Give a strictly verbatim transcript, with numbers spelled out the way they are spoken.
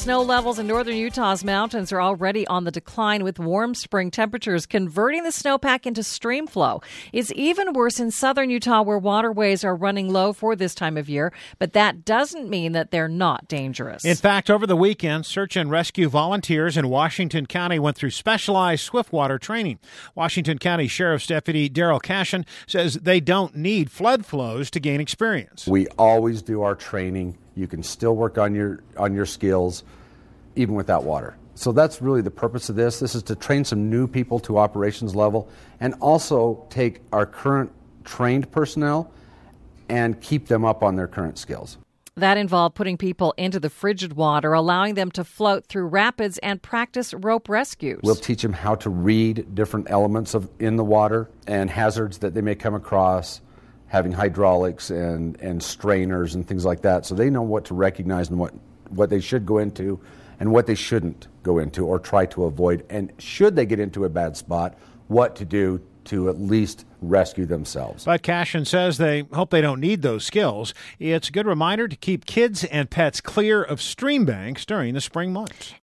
snow levels in northern Utah's mountains are already on the decline, with warm spring temperatures converting the snowpack into stream flow. It's even worse in southern Utah, where waterways are running low for this time of year, but that doesn't mean that they're not dangerous. In fact, over the weekend, search and rescue volunteers in Washington County went through specialized swiftwater training. Washington County Sheriff's Deputy Daryl Cashin says they don't need flood flows to gain experience. We always do our training. You can still work on your on your skills even without water. So that's really the purpose of this. This is to train some new people to operations level and also take our current trained personnel and keep them up on their current skills. That involved putting people into the frigid water, allowing them to float through rapids and practice rope rescues. We'll teach them how to read different elements of in the water and hazards that they may come across, having hydraulics and, and strainers and things like that, so they know what to recognize and what, what they should go into and what they shouldn't go into or try to avoid. And should they get into a bad spot, what to do to at least rescue themselves. But Cashin says they hope they don't need those skills. It's a good reminder to keep kids and pets clear of stream banks during the spring months.